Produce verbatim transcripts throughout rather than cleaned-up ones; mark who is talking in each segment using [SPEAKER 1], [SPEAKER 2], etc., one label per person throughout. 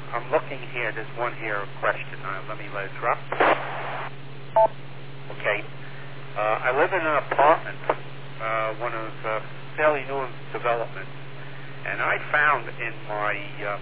[SPEAKER 1] I'm looking here. There's one here, a question. Uh, let me let it drop. Okay. Uh, I live in an apartment, uh, one of uh, fairly new developments, and I found in my, um,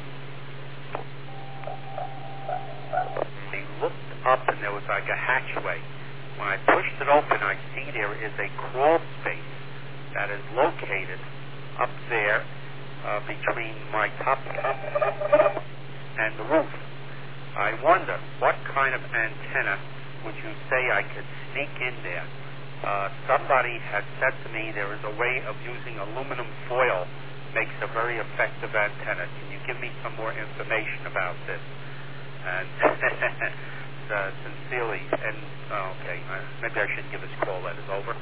[SPEAKER 1] I looked up and there was like a hatchway. When I pushed it open, I see there is a crawl space that is located up there uh, between my top and the roof. I wonder, what kind of antenna would you say I could sneak in there? Uh, somebody has said to me there is a way of using aluminum foil makes a very effective antenna. Can you give me some more information about this? And uh, sincerely, and oh, okay, uh, maybe I shouldn't give this call. That is over.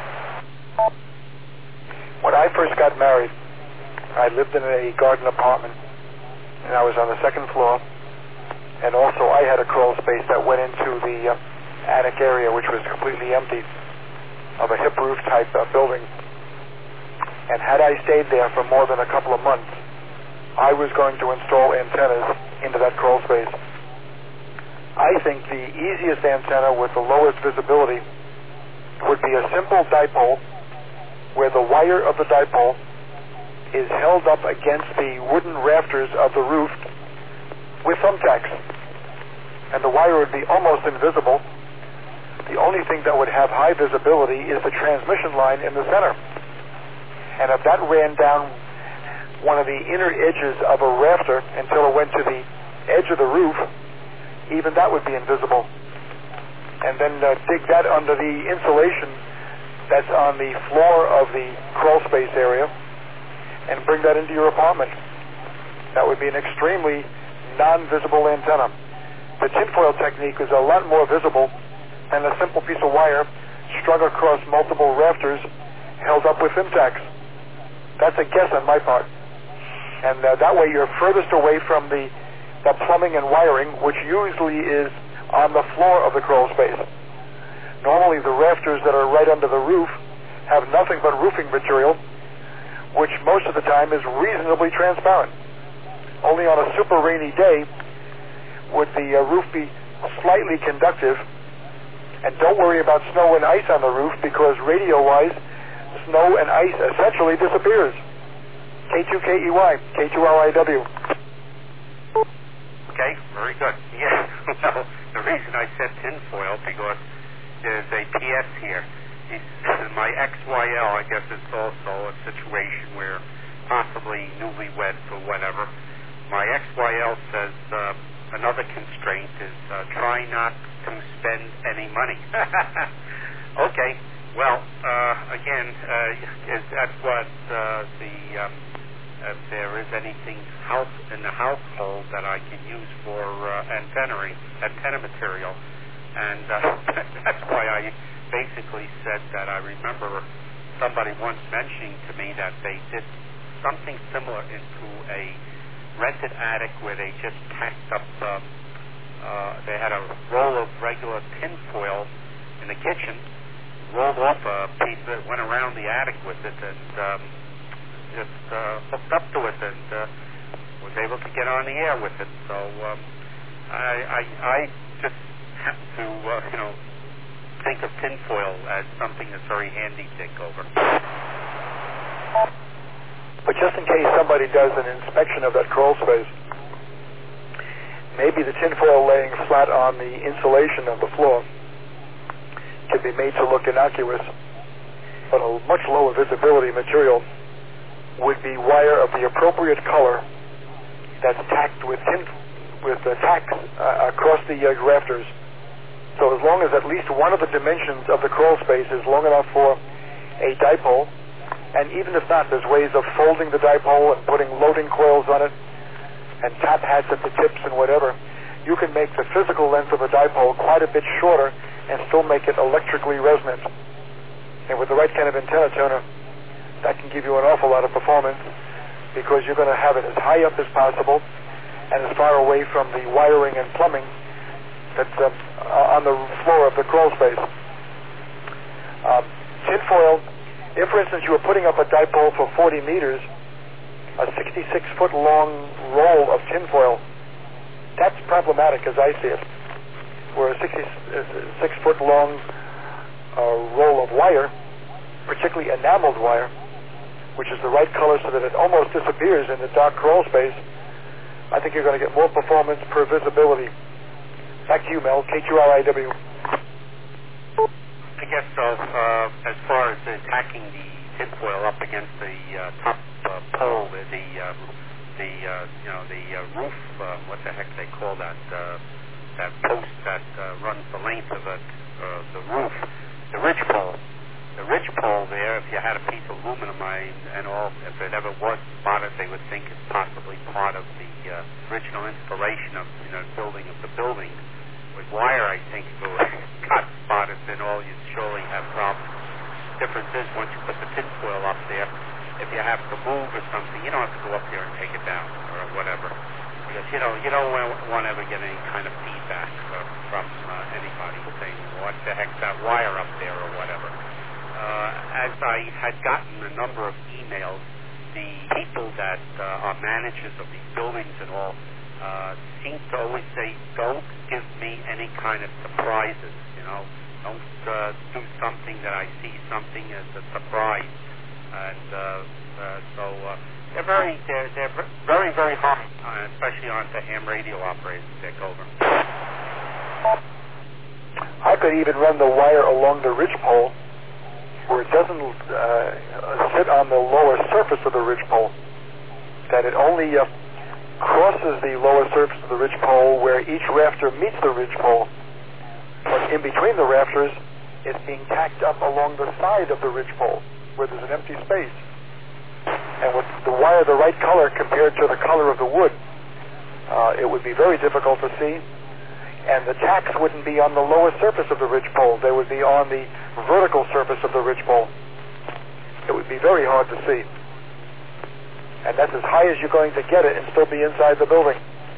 [SPEAKER 2] When I first got married, I lived in a garden apartment, and I was on the second floor, and also I had a crawl space that went into the uh, attic area, which was completely empty, of a hip roof type uh, building. And had I stayed there for more than a couple of months, I was going to install antennas into that crawl space. I think the easiest antenna with the lowest visibility would be a simple dipole where the wire of the dipole is held up against the wooden rafters of the roof with thumbtacks. And the wire would be almost invisible. The only thing that would have high visibility is the transmission line in the center. And if that ran down one of the inner edges of a rafter until it went to the edge of the roof, even that would be invisible. And then uh, dig that under the insulation that's on the floor of the crawl space area and bring that into your apartment. That would be an extremely non-visible antenna. The tinfoil technique is a lot more visible than a simple piece of wire strung across multiple rafters held up with thumbtacks. That's a guess on my part. And uh, that way you're furthest away from the, the plumbing and wiring, which usually is on the floor of the crawl space. Normally the rafters that are right under the roof have nothing but roofing material, which most of the time is reasonably transparent. Only on a super rainy day would the uh, roof be slightly conductive. And don't worry about snow and ice on the roof, because radio-wise, snow and ice essentially disappears. K two K E Y, K two L I W.
[SPEAKER 1] Okay, very good. Yeah, well, the reason I said tinfoil, because there's a P S here. He's, my X Y L, I guess it's also a situation where possibly newlyweds or whatever. My X Y L says uh, another constraint is uh, try not to spend any money. Okay, well, uh, again, uh, is that what uh, the, um, if there is anything house in the household that I can use for uh, antenna, antenna material, and uh, that's why I basically said that I remember somebody once mentioning to me that they did something similar into a rented attic where they just packed up, uh, uh, they had a roll of regular tin foil in the kitchen, rolled off a piece of it, went around the attic with it, and um, just uh, hooked up to it, and uh, was able to get on the air with it. So um, I, I, I just happen to, uh, you know, think of tinfoil as something that's very handy to take over.
[SPEAKER 2] But just in case somebody does an inspection of that crawl space, maybe the tinfoil laying flat on the insulation of the floor can be made to look innocuous, but a much lower visibility material would be wire of the appropriate color that's tacked with tin, with the tacks uh, across the uh, rafters. So as long as at least one of the dimensions of the crawl space is long enough for a dipole, and even if not, there's ways of folding the dipole and putting loading coils on it and top hats at the tips and whatever, you can make the physical length of a dipole quite a bit shorter and still make it electrically resonant. And with the right kind of antenna tuner, that can give you an awful lot of performance, because you're going to have it as high up as possible and as far away from the wiring and plumbing that's uh, on the floor of the crawl space. Um, tinfoil, if for instance you were putting up a dipole for forty meters, a sixty-six foot long roll of tinfoil problematic as I see it, where a sixty-six foot long uh, roll of wire, particularly enameled wire, which is the right color so that it almost disappears in the dark crawl space, I think you're going to get more performance per visibility. Back to you, Mel, K two L I W.
[SPEAKER 1] I guess so. Uh, as far as attacking the tinfoil up against the uh, top uh, pole, the uh, the uh, you know the uh, roof, uh, what the heck they call that uh, that post that uh, runs the length of it, uh, the roof, the ridge pole. The ridge pole there, if you had a piece of aluminum and all, if it ever was spotted, they would think it's possibly part of the uh, original installation of you know building of the building. With wire, I think if it got spotted, then all you'd surely have problems. The difference is once you put the tinfoil up there, if you have to move or something, you don't have to go up there and take it down or whatever. Because you know you don't want to ever get any kind of feedback uh, from uh, anybody saying, what the heck's that wire up there or whatever. Uh, as I had gotten a number of emails, the people that uh, are managers of these buildings and all uh, seem to always say, don't give me any kind of surprises, you know. Don't uh, do something that I see something as a surprise. And uh, uh, so uh, they're very, they're, they're very, very hard, uh, especially on the ham radio operators that take over.
[SPEAKER 2] I could even run the wire along the ridge pole where it doesn't uh, sit on the lower surface of the ridge pole, that it only uh, crosses the lower surface of the ridge pole where each rafter meets the ridge pole, but in between the rafters it's being tacked up along the side of the ridge pole where there's an empty space. And with the wire the right color compared to the color of the wood, uh, it would be very difficult to see. And the tacks wouldn't be on the lower surface of the ridge pole. They would be on the vertical surface of the ridge pole. It would be very hard to see. And that's as high as you're going to get it and still be inside the building.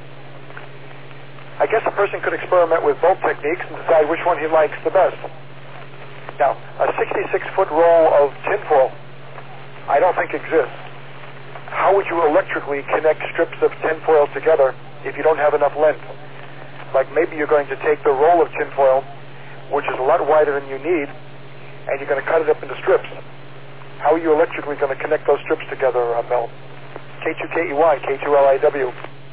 [SPEAKER 2] I guess a person could experiment with both techniques and decide which one he likes the best. Now, a sixty-six foot roll of tinfoil I don't think exists. How would you electrically connect strips of tinfoil together if you don't have enough length? Like maybe you're going to take the roll of tinfoil, which is a lot wider than you need, and you're going to cut it up into strips. How are you electrically going to connect those strips together, uh, Mel? K two K E Y, K two L I W.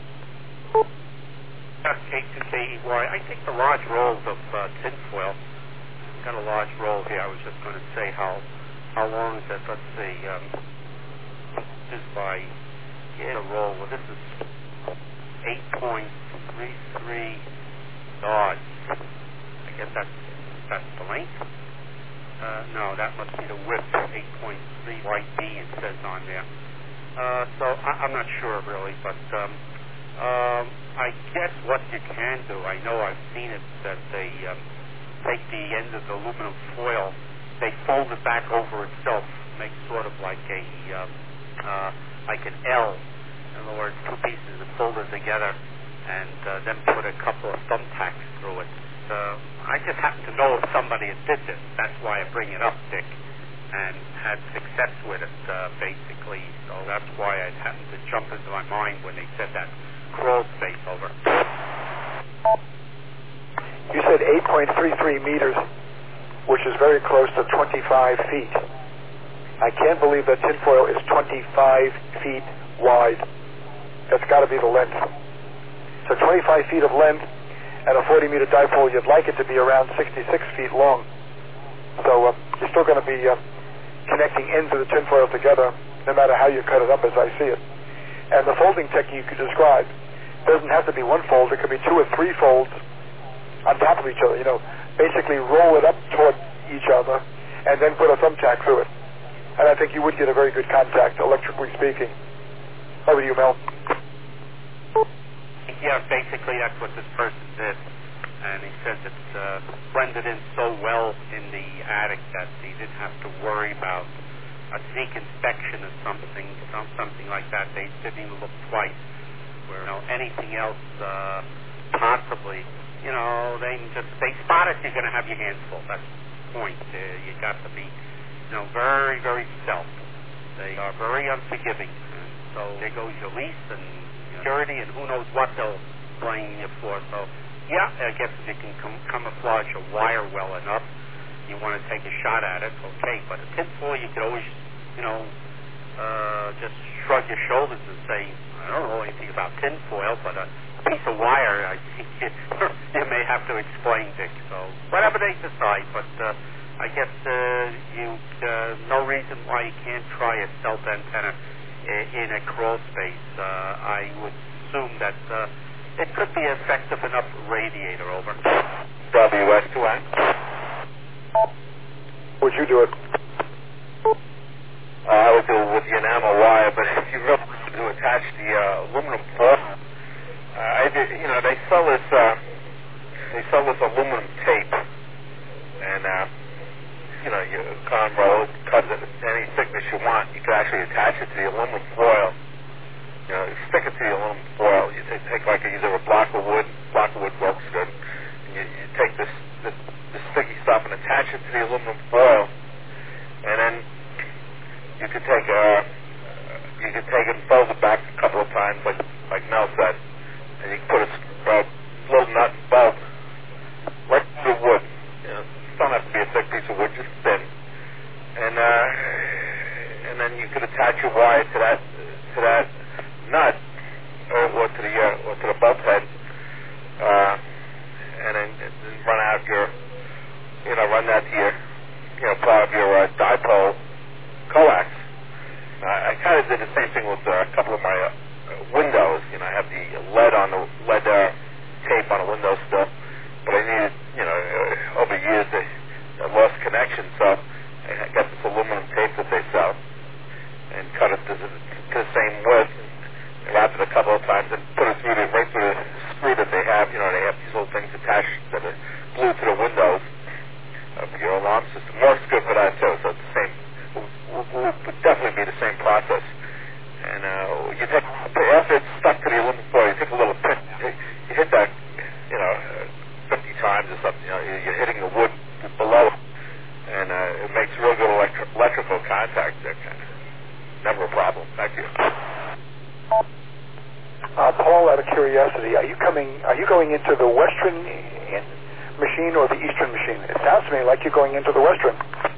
[SPEAKER 1] K two K E Y. I think the large rolls of uh, tinfoil, got a large roll here. I was just going to say how how long is that? Let's see. Um, this is by, yeah, the roll. Well, this is eight point three three yards. I guess that's, that's the length. Uh, no, that must be the width, eight point three Y D it says on there. Uh, so I, I'm not sure really, but um, um, I guess what you can do, I know I've seen it, that they um, take the end of the aluminum foil, they fold it back over itself, make sort of like a um, uh, like an L. In other words, two pieces are folded together, and uh, then put a couple of thumbtacks through it. Uh, I just happen to know of somebody that did this. That's why I bring it up, Dick, and had success with it, uh, basically. So that's why I happened to jump into my mind when they said that crawl space over.
[SPEAKER 2] You said eight point three three meters, which is very close to twenty-five feet. I can't believe that tinfoil is twenty-five feet wide. That's got to be the length. So twenty-five feet of length and a forty meter dipole, you'd like it to be around sixty-six feet long. So uh, you're still going to be uh, connecting ends of the tinfoil together, no matter how you cut it up as I see it. And the folding technique you described doesn't have to be one fold. It could be two or three folds on top of each other. You know, basically roll it up toward each other and then put a thumbtack through it. And I think you would get a very good contact, electrically speaking. Over to you, Mel.
[SPEAKER 1] Yeah, basically that's what this person did. And he says it's uh, blended in so well in the attic that he didn't have to worry about a sneak inspection or something, some, something like that. They didn't even look twice. Where, you know, anything else, uh, possibly, you know, they just, they spot it, you're going to have your hands full. That's the point. Uh, you got to be, you know, very, very stealth. They are very unforgiving. And so there goes your lease and security, and who knows what they'll explaining your flaw. So, yeah, I guess if you can com- camouflage a wire well enough, you want to take a shot at it, okay. But a tinfoil, you could always, you know, uh, just shrug your shoulders and say, I don't know anything about tinfoil, but a piece of wire, I think you, you may have to explain, Dick. So, whatever they decide, but uh, I guess uh, you uh, no reason why you can't try a stealth antenna in, in a crawl space. Uh, I would assume that uh, it could be effective enough radiator. Over.
[SPEAKER 3] W S two N.
[SPEAKER 2] Would you do it?
[SPEAKER 3] Uh, I would do it with the enamel wire, but if you really want to attach the uh, aluminum foil, uh, I did, you know, they sell this, uh, they sell this aluminum tape, and uh, you know, you conroll it, cut it any thickness you want. You can actually attach it to the aluminum foil. You know, stick it to the aluminum foil. You take, take like a, either a block of wood, block of wood works good. And you, you take this, this this sticky stuff and attach it to the aluminum foil, and then you could take a, you could take it and fold it back a couple of times, like like Mel said, and you can put a, a little nut and bolt right through the wood. You know, it don't have to be a thick piece of wood, just thin, and uh, and then you could attach your wire to that to that nut or, or to the uh, or to the bolt head, uh, and then and then run out your, you know, run that to your, you know, part of your uh, dipole coax. Uh, I kind of did the same thing with uh, a couple of my uh, windows. You know, I have the lead on the lead uh, tape on a window still, but I needed, you know, uh, over years I, I lost connection, so I got this aluminum tape that they sell and cut it to the, to the same width, and wrapped it a couple of times and put it through the right through the screw that they have. You know, they have these little things attached that are glued to the windows of your alarm system. Works good for that too. So it's the same. Would definitely be the same process. And uh, you take after it's stuck to the aluminum foil, you take a little pin. You hit that, you know, fifty times or something. You know, you're hitting the wood below, and uh, it makes real good electri- electrical contact. There, kind of. Never a problem. Thank you.
[SPEAKER 2] Uh, Paul, out of curiosity, are you coming? Are you going into the Western in machine or the Eastern machine? It sounds to me like you're going into the Western.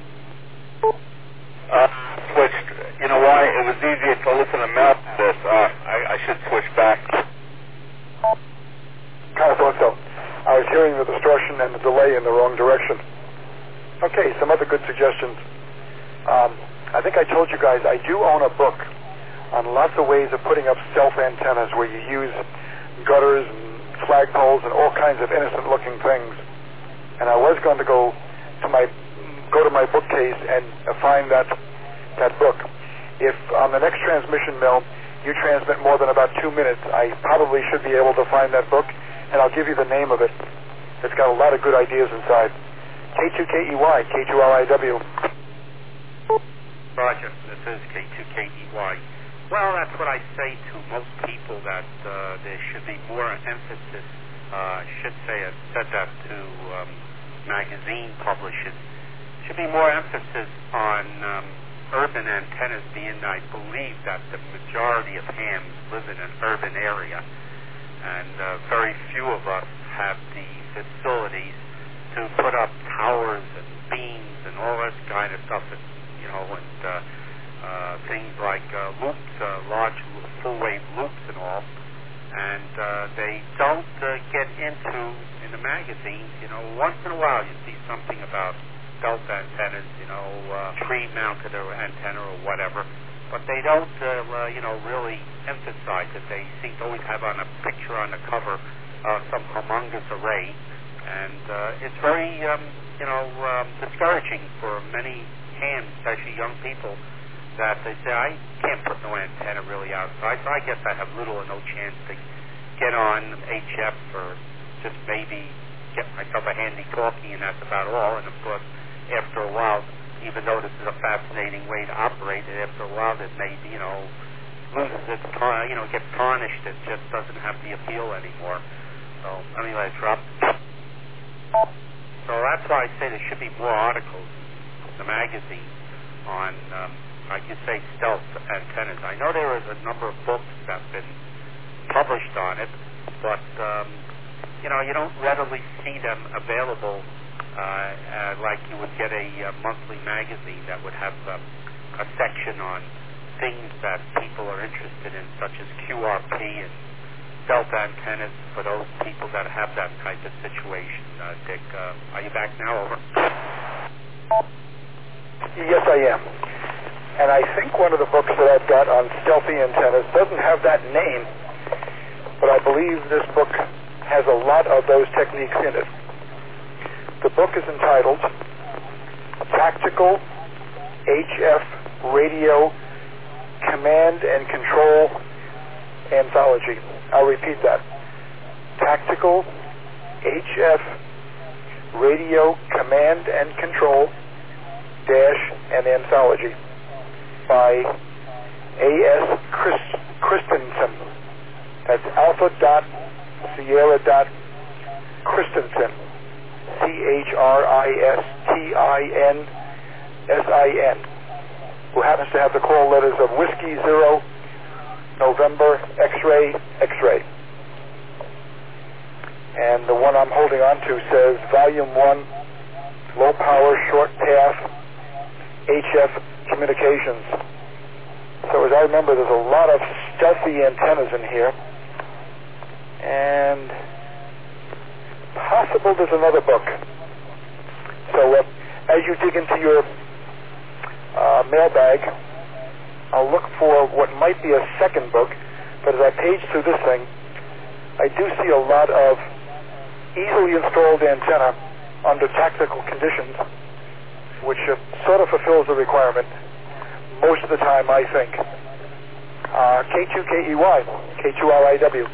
[SPEAKER 3] Uh, switched. You know why? It was easier to listen to Mel than this. Uh, I, I should switch back.
[SPEAKER 2] Kind of thought so. I was hearing the distortion and the delay in the wrong direction. Okay, some other good suggestions. Um, I think I told you guys I do own a book on lots of ways of putting up stealth antennas where you use gutters and flagpoles and all kinds of innocent-looking things. And I was going to go to my go to my bookcase and uh, find that that book. If on the next transmission, Mel, you transmit more than about two minutes, I probably should be able to find that book, and I'll give you the name of it. It's got a lot of good ideas inside. K two K E Y, K two R I W.
[SPEAKER 1] Roger, this is K two K E Y. Well, that's what I say to most people, that uh, there should be more emphasis. Uh, I should say I said that to um, magazine publishers. Should be more emphasis on um, urban antennas, being I believe that the majority of hams live in an urban area, and uh, very few of us have the facilities to put up towers and beams and all this kind of stuff, and, you know, and uh, uh, things like uh, loops, uh, large full-wave loops and all, and uh, they don't uh, get into, in the magazines, you know, once in a while you see something about stealth antennas, you know, uh, tree-mounted or antenna or whatever, but they don't, uh, uh, you know, really emphasize it. They seem to always have on a picture on the cover uh, some humongous array, and uh, it's very, um, you know, um, discouraging for many hams, especially young people, that they say, I can't put no antenna really outside, so I guess I have little or no chance to get on H F or just maybe get myself a handy talkie, and that's about all. And of course, after a while, even though this is a fascinating way to operate it, after a while it may, you know, loses its, tar- you know, gets tarnished. It just doesn't have the appeal anymore. So, anyway, drop. So that's why I say there should be more articles in the magazine on, um, like you say, stealth antennas. I know there is a number of books that have been published on it, but um, you know, you don't readily see them available uh, uh, like you would get a, a monthly magazine that would have um, a section on things that people are interested in, such as Q R P and delta antennas for those people that have that type of situation. Uh, Dick, uh, are you back now? Over.
[SPEAKER 2] Yes, I am. And I think one of the books that I've got on stealthy antennas doesn't have that name, but I believe this book has a lot of those techniques in it. The book is entitled Tactical H F Radio Command and Control Anthology. I'll repeat that. Tactical H F Radio Command and Control Dash and Anthology by A S Chris, Christensen. That's Alpha dot Sierra dot Christensen. C H R I S T I N S I N. Who happens to have the call letters of Whiskey Zero, November, X-ray, X-ray. And the one I'm holding on to says Volume one, Low Power Short Path H F Communications. So as I remember, there's a lot of stealthy antennas in here. And possible there's another book. So uh, as you dig into your uh, mailbag, I'll look for what might be a second book, but as I page through this thing, I do see a lot of easily installed antenna under tactical conditions, which uh, sort of fulfills the requirement most of the time, I think. Uh, K two K E Y, K two R I W.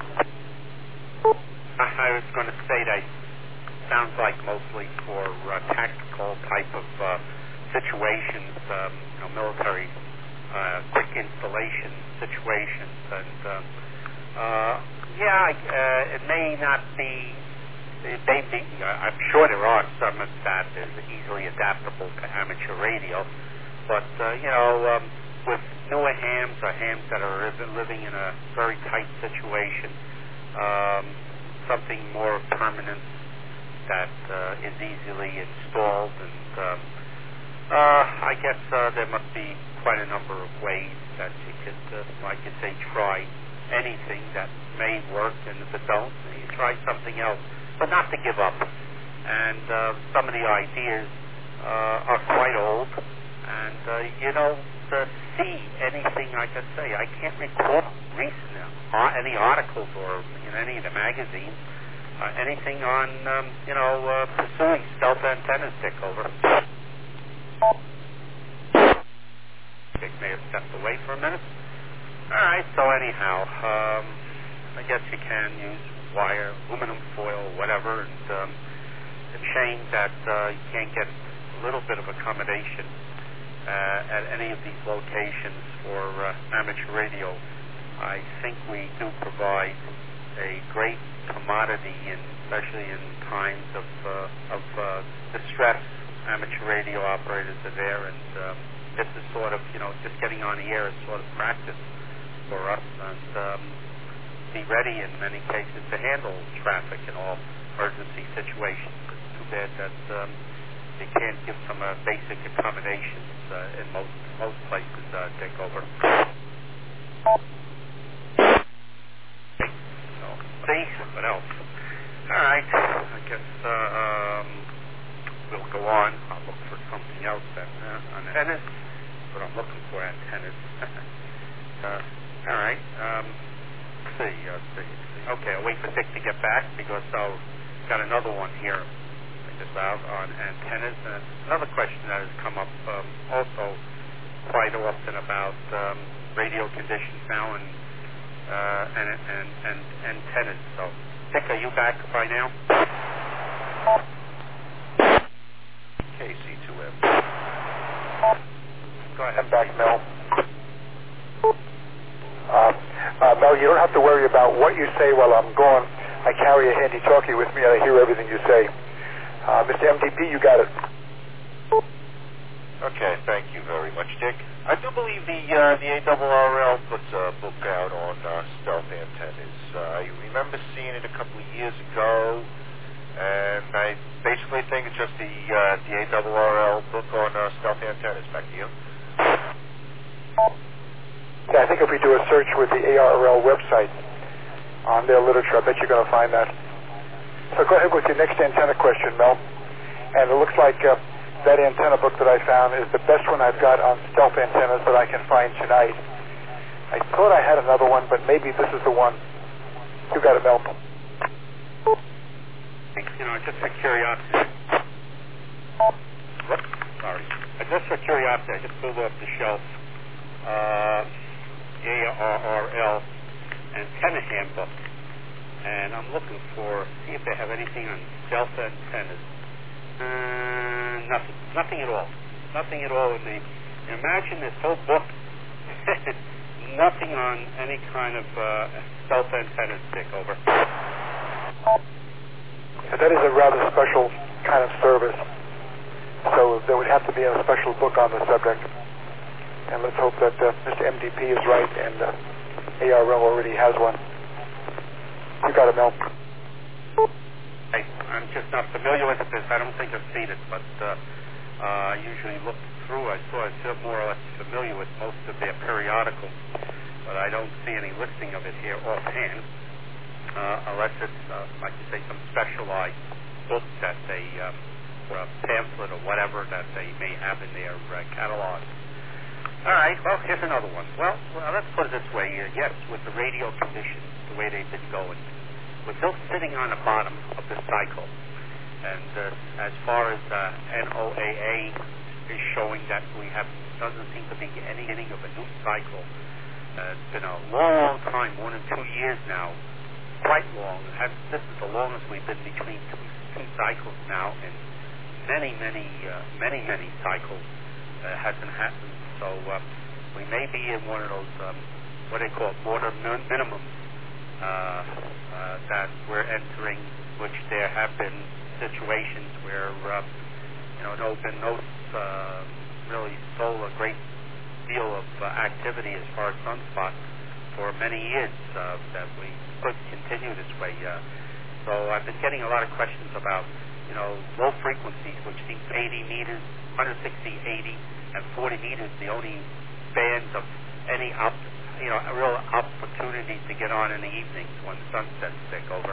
[SPEAKER 1] I was going to say that sounds like mostly for uh, tactical type of uh, situations, um, you know, military uh, quick installation situations, and uh, uh, yeah, uh, it may not be. It may be. Uh, I'm sure there are some that is easily adaptable to amateur radio, but uh, you know, um, with newer hams or hams that are living in a very tight situation. Um, something more permanent that uh, is easily installed, and um, uh, I guess uh, there must be quite a number of ways that you could, uh, like you say, try anything that may work, and if it don't, you try something else, but not to give up. And uh, some of the ideas uh, are quite old, and uh, you know, to see anything, like I say, I can't recall recent uh, any articles or in any of the magazines, uh, anything on, um, you know, uh, pursuing stealth antennas, Dick, over. Dick may have stepped away for a minute. All right, so anyhow, um, I guess you can use wire, aluminum foil, whatever, and um, it's a shame that uh, you can't get a little bit of accommodation uh, at any of these locations for uh, amateur radio. I think we do provide a great commodity, in, especially in times of uh, of uh, distress. Amateur radio operators are there, and um, this is sort of, you know, just getting on the air is sort of practice for us, and um, be ready in many cases to handle traffic in all emergency situations. It's too bad that um, you can't give some uh, basic accommodations uh, in most most places. Uh, take over. See, what else? All right, I guess uh, um, we'll go on. I'll look for something else then. Uh, antennas, what I'm looking for, antennas. uh, all right, um, let's see, uh, see, see. Okay, I'll wait for Dick to get back, because I've got another one here just out on antennas. And another question that has come up um, also quite often about um, radio conditions now, and Uh, and, and, and antennas. So, Dick, are you back by now? K C two M. Go ahead.
[SPEAKER 2] I'm back, Mel. Uh, uh, Mel, you don't have to worry about what you say while I'm gone. I carry a handy talkie with me, and I hear everything you say. Uh, Mister M D P, you got it.
[SPEAKER 4] Okay, thank you very much, Dick. I do believe the uh, the A R R L puts a book out on uh, stealth antennas. Uh, I remember seeing it a couple of years ago, and I basically think it's just the uh, the A R R L book on uh, stealth antennas. Back to you.
[SPEAKER 2] Yeah, I think if we do a search with the A R R L website on their literature, I bet you're going to find that. So go ahead with your next antenna question, Mel. And it looks like uh, that antenna book that I found is the best one I've got on stealth antennas that I can find tonight. I thought I had another one, but maybe this is the one. You got it, Mel.
[SPEAKER 1] You know, just for curiosity. Whoops, sorry. Uh, just for curiosity, I just pulled off the shelf uh, A R R L antenna handbook, and I'm looking for, see if they have anything on stealth antennas. Uh, nothing. Nothing at all. Nothing at all in the... Imagine this whole book. Nothing on any kind of uh, stealth antennas, Dick, over.
[SPEAKER 2] And that is a rather special kind of service. So there would have to be a special book on the subject. And let's hope that uh, Mister M D P is right and uh, A R L already has one. You got it, Mel.
[SPEAKER 1] I, I'm just not familiar with this. I don't think I've seen it, but uh, uh, I usually look through. I saw I'm more or less familiar with most of their periodicals, but I don't see any listing of it here offhand, uh, unless it's, uh, like you say, some specialized book that they, um, or a pamphlet or whatever that they may have in their uh, catalog. All right, well, here's another one. Well, well let's put it this way. Uh, yes, with the radio conditions, the way they've been going, we're still sitting on the bottom of the cycle. And uh, as far as uh, N O A A is showing that we have, doesn't seem to be any beginning of a new cycle. Uh, it's been a long time, more than two years now, quite long. Has, this is the longest we've been between two, two cycles now, and many, many, uh, many, many cycles uh, hasn't happened. So uh, we may be in one of those, um, what they call border min- minimums. Uh, uh, that we're entering, which there have been situations where, uh, you know, no been no uh, really so a great deal of uh, activity as far as sunspots for many years uh, that we could continue this way. Uh, so I've been getting a lot of questions about, you know, low frequencies, which seems eighty meters, one sixty, eighty, and forty meters, the only bands of any up. You know, a real opportunity to get on in the evenings when the sun sets thick over.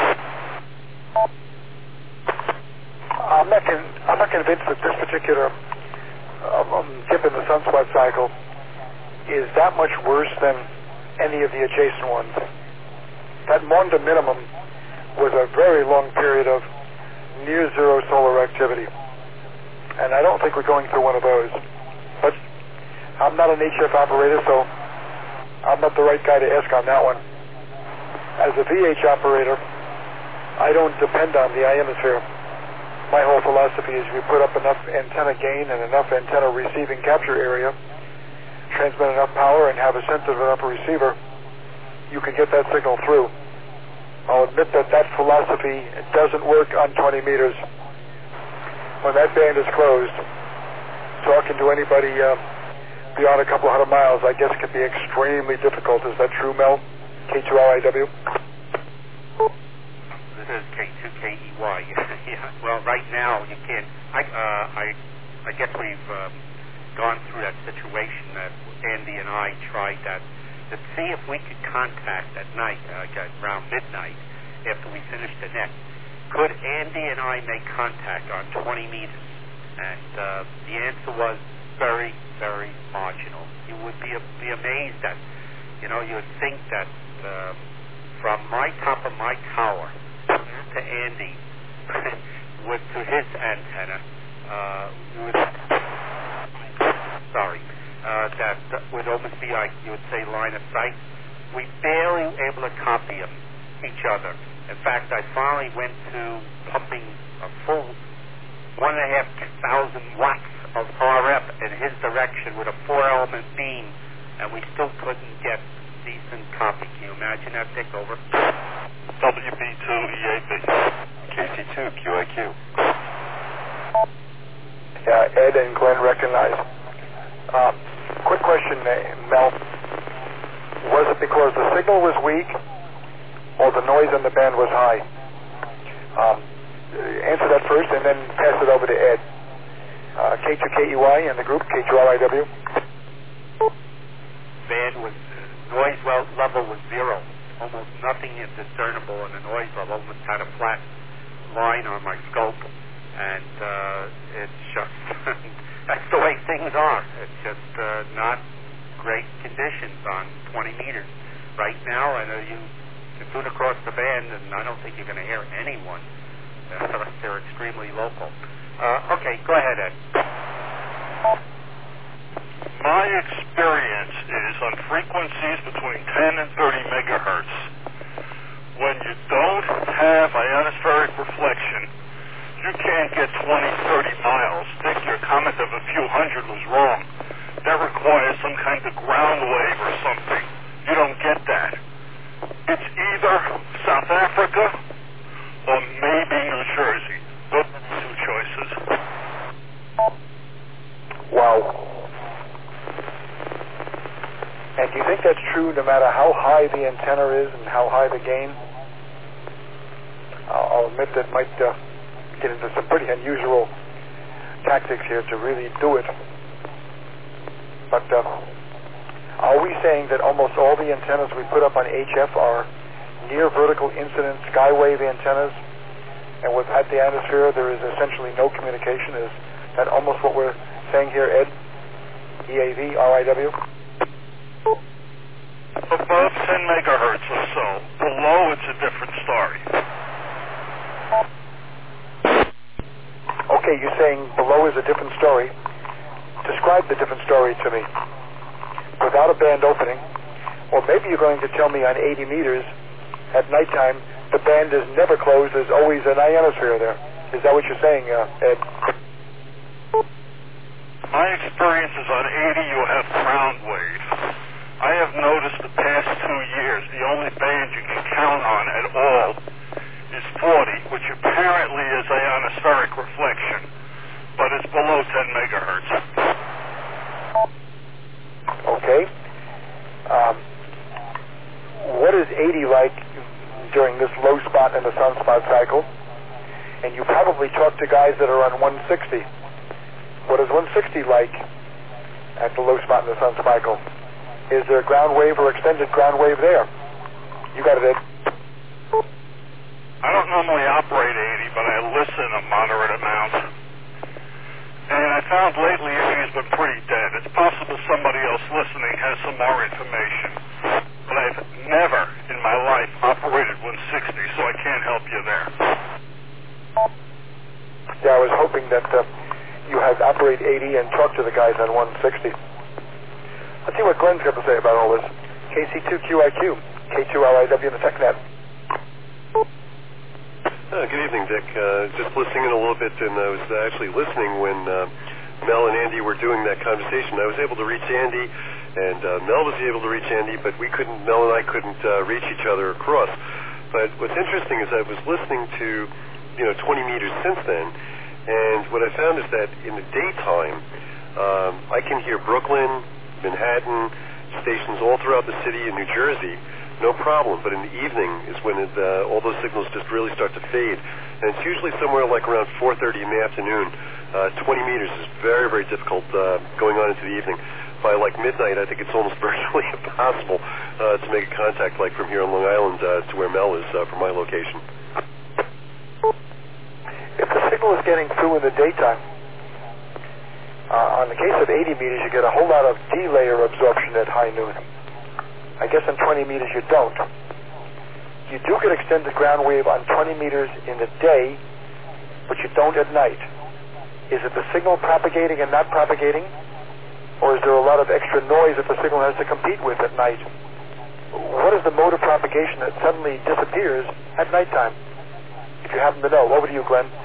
[SPEAKER 2] I'm not, con- I'm not convinced that this particular um, um, dip in the sunspot cycle is that much worse than any of the adjacent ones. That Maunder minimum was a very long period of near zero solar activity. And I don't think we're going through one of those. But I'm not an H F operator, so I'm not the right guy to ask on that one. As a V H operator, I don't depend on the ionosphere. My whole philosophy is if you put up enough antenna gain and enough antenna receiving capture area, transmit enough power, and have a sensitive enough receiver, you can get that signal through. I'll admit that that philosophy doesn't work on twenty meters. When that band is closed, talking to anybody uh, beyond a couple hundred miles, I guess, can be extremely difficult. Is that true, Mel? K two L I W?
[SPEAKER 1] This is K two K E Y. Yeah. Well, right now, you can't. I, uh, I, I guess we've um, gone through that situation that Andy and I tried that to see if we could contact at night, uh, around midnight, after we finished the net. Could Andy and I make contact on twenty meters? And uh, the answer was very, very marginal. You would be, be amazed that, you know, you would think that uh, from my top of my tower to Andy, with to his antenna, uh, you would, sorry, uh, that would almost be like, you would say, line of sight. We barely were able to copy them, each other. In fact, I finally went to pumping a full one and a half thousand watts of R F in his direction with a four-element beam, and we still couldn't get decent copy. Can you imagine that, Dick? Over.
[SPEAKER 4] W B two E eight, K C two Q I Q.
[SPEAKER 2] uh, Ed and Glenn recognize. Uh, quick question, uh, Mel. Was it because the signal was weak or the noise on the band was high? Um, answer that first and then pass it over to Ed. Uh, K two K E Y and the group, K two R I W.
[SPEAKER 1] Band was, uh, noise well, level was zero. Almost nothing discernible in the noise level. Almost had a flat line on my scope. And uh, it's just, that's the way things are. It's just uh, not great conditions on twenty meters. Right now, I know you can tune across the band, and I don't think you're going to hear anyone. Uh, they're extremely local. Uh, okay, go ahead, Ed.
[SPEAKER 5] My experience is on frequencies between ten and thirty megahertz. When you don't have ionospheric reflection, you can't get twenty, thirty miles. Think your comment of a few hundred was wrong. That requires some kind of ground wave or something. You don't get that. It's either South Africa or maybe New Jersey. Those are the two choices.
[SPEAKER 2] Wow. And do you think that's true no matter how high the antenna is and how high the gain? I'll admit that might uh, get into some pretty unusual tactics here to really do it. But uh, are we saying that almost all the antennas we put up on H F are near vertical incident skywave antennas, and without the atmosphere there is essentially no communication? Is that almost what we're saying here, Ed? E A V, R I W?
[SPEAKER 5] Above ten megahertz or so. Below, it's a different story.
[SPEAKER 2] Okay, you're saying below is a different story. Describe the different story to me. Without a band opening, or maybe you're going to tell me on eighty meters at nighttime the band is never closed, there's always an ionosphere there. Is that what you're saying, uh, Ed?
[SPEAKER 5] My experience is on eighty you have ground wave. I have noticed the past two years the only band you can count on at all is forty, which apparently is ionospheric reflection, but it's below ten megahertz.
[SPEAKER 2] Okay. Um, what is eighty like during this low spot in the sunspot cycle? And you probably talk to guys that are on one sixty. What is one sixty like at the low spot in the sun cycle? Is there a ground wave or extended ground wave there? You got it, Ed.
[SPEAKER 5] I don't normally operate eighty, but I listen a moderate amount. And I found lately eighty has been pretty dead. It's possible somebody else listening has some more information. But I've never in my life operated one sixty, so I can't help you there.
[SPEAKER 2] Yeah, I was hoping that uh, you had operate eighty and talk to the guys on one sixty. Let's see what Glenn's got to say about all this. K C two Q I Q, K two R I W in the TechNet.
[SPEAKER 6] Uh, good evening, Dick. Uh, just listening in a little bit, and I was actually listening when uh, Mel and Andy were doing that conversation. I was able to reach Andy, and uh, Mel was able to reach Andy, but we couldn't. Mel and I couldn't uh, reach each other across. But what's interesting is I was listening to, you know, twenty meters since then, and what I found is that in the daytime, um, I can hear Brooklyn, Manhattan, stations all throughout the city in New Jersey, no problem. But in the evening is when it, uh, all those signals just really start to fade. And it's usually somewhere like around four thirty in the afternoon. Uh, twenty meters is very, very difficult uh, going on into the evening. By like midnight, I think it's almost virtually impossible uh, to make a contact like from here on Long Island uh, to where Mel is uh, from my location.
[SPEAKER 2] If the signal is getting through in the daytime, Uh, on the case of eighty meters, you get a whole lot of D-layer absorption at high noon. I guess on twenty meters you don't. You do get extended ground wave on twenty meters in the day, but you don't at night. Is it the signal propagating and not propagating? Or is there a lot of extra noise that the signal has to compete with at night? What is the mode of propagation that suddenly disappears at nighttime? If you happen to know. Over to you, Glenn.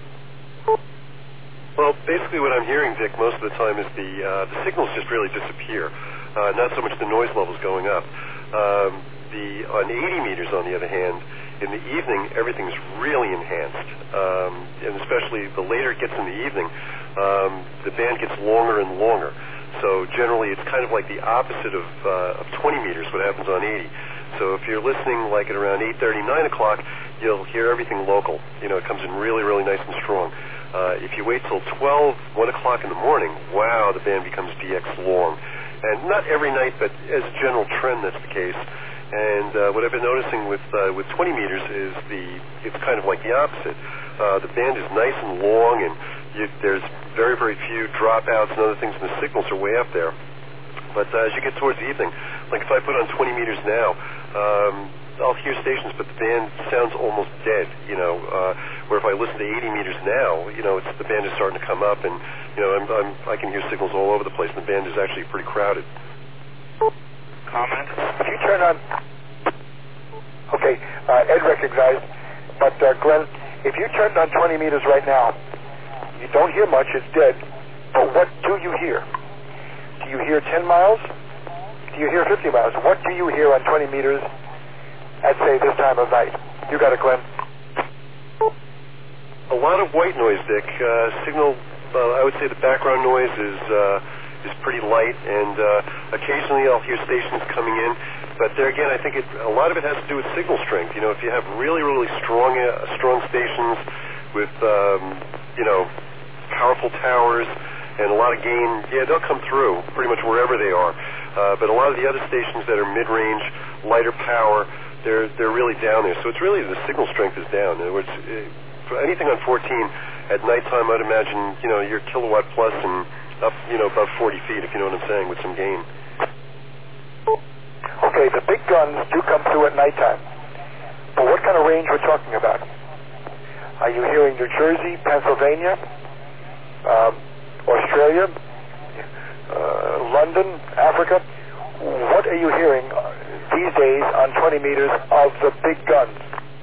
[SPEAKER 6] Well, basically what I'm hearing, Dick, most of the time is the uh, the signals just really disappear. Uh, not so much the noise levels going up. Um, the on eighty meters, on the other hand, in the evening, everything's really enhanced, um, and especially the later it gets in the evening, um, the band gets longer and longer. So generally, it's kind of like the opposite of, uh, of twenty meters, what happens on eighty. So if you're listening like at around eight thirty, nine o'clock, you'll hear everything local. You know, it comes in really, really nice and strong. Uh, if you wait till twelve, one o'clock in the morning, wow, the band becomes D X long. And not every night, but as a general trend, that's the case. And uh, what I've been noticing with uh, with twenty meters is the it's kind of like the opposite. Uh, the band is nice and long, and you, there's very, very few dropouts and other things, and the signals are way up there. But uh, as you get towards the evening, like if I put on twenty meters now, um, I'll hear stations, but the band sounds almost dead, you know, uh, where if I listen to eighty meters now, you know, it's, the band is starting to come up, and, you know, I'm, I'm, I can hear signals all over the place, and the band is actually pretty crowded.
[SPEAKER 5] Comment?
[SPEAKER 2] If you turn on... Okay, uh, Ed recognized, but uh, Glenn, if you turned on twenty meters right now, you don't hear much, it's dead, but what do you hear? Do you hear ten miles? Do you hear fifty miles? What do you hear on twenty meters at, say, this time of night? You got it, Glenn.
[SPEAKER 6] A lot of white noise, Dick. Uh, signal, uh, I would say the background noise is uh, is pretty light, and uh, occasionally I'll hear stations coming in. But there again, I think it, a lot of it has to do with signal strength. You know, if you have really, really strong, uh, strong stations with, um, you know, powerful towers and a lot of gain, yeah, they'll come through pretty much wherever they are. Uh, but a lot of the other stations that are mid-range, lighter power, they're they're really down there. So it's really the signal strength is down. In other words, uh, for anything on fourteen at nighttime, I'd imagine, you know, you're kilowatt plus and up, you know, above forty feet, if you know what I'm saying, with some gain.
[SPEAKER 2] Okay, the big guns do come through at nighttime. But what kind of range we're talking about? Are you hearing New Jersey, Pennsylvania, um, Australia, uh, London, Africa? What are you hearing these days on twenty meters of the big guns?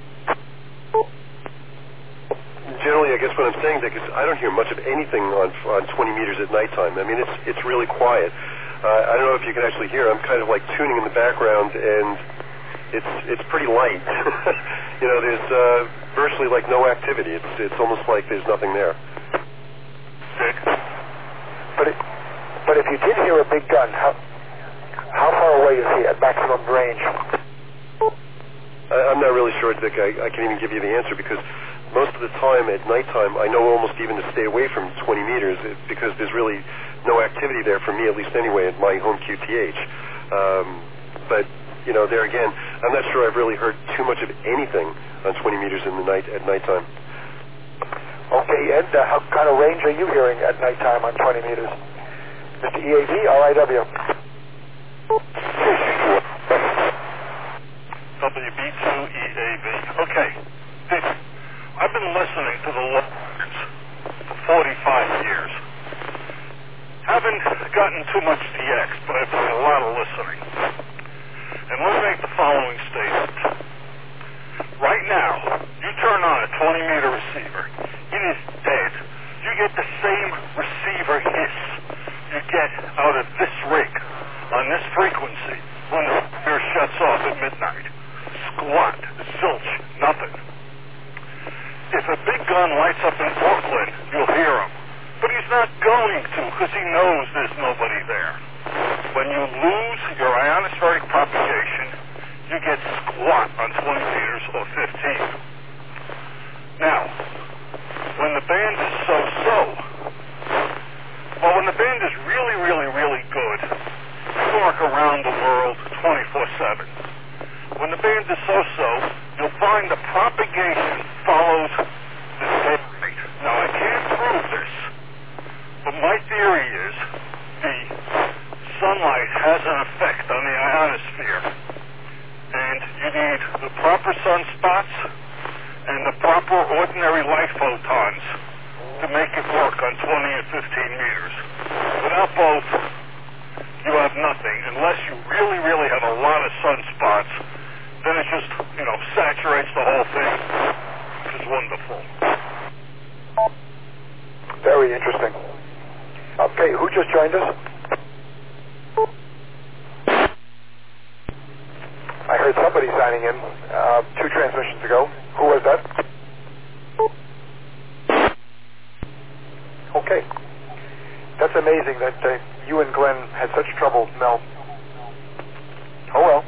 [SPEAKER 6] Generally, I guess what I'm saying, Dick, is I don't hear much of anything on on twenty meters at nighttime. I mean, it's it's really quiet. Uh, I don't know if you can actually hear. I'm kind of like tuning in the background, and it's it's pretty light. You know, there's uh, virtually like no activity. It's it's almost like there's nothing there.
[SPEAKER 5] Dick?
[SPEAKER 2] But it, but if you did hear a big gun, how how far away is he at maximum range?
[SPEAKER 6] I, I'm not really sure, Dick. I, I can't even give you the answer because most of the time at nighttime, I know almost even to stay away from twenty meters because there's really no activity there for me, at least anyway, at my home Q T H. Um, but, you know, there again, I'm not sure I've really heard too much of anything on twenty meters in the night at nighttime.
[SPEAKER 2] Okay, Ed, uh, how kind of range are you hearing at nighttime on twenty meters? Mister E A V, R I W.
[SPEAKER 5] W B two E A V. Okay. Dick, I've been listening to the Lords for forty-five years. Haven't gotten too much D X, but I've done a lot of listening. And let me make the following statement. Right now, you turn on a twenty meter receiver. It is dead. You get the same receiver hiss you get out of this rig on this frequency when the receiver shuts off at midnight. Squat, zilch, nothing. If a big gun lights up in Brooklyn, you'll hear him. But he's not going to because he knows there's nobody there. When you lose your ionospheric propagation, you get squat on twenty meters or fifteen. Now, when the band is so-so, well, when the band is really, really, really good, you work around the world twenty-four seven. When the band is so-so, you'll find the propagation follows the dead rate. Now, I can't prove this, but my theory is the sunlight has an effect on the ionosphere, and you need the proper sunspots and the proper ordinary light photons to make it work on twenty and fifteen meters. Without both, you have nothing, unless you really, really have a lot of sunspots. Then it just, you know, saturates the whole thing, which is wonderful.
[SPEAKER 2] Very interesting. Okay, who just joined us? I heard somebody sign signing in uh, two transmissions ago. Who was that? Okay. That's amazing that uh, you and Glenn had such trouble, Mel. Oh well.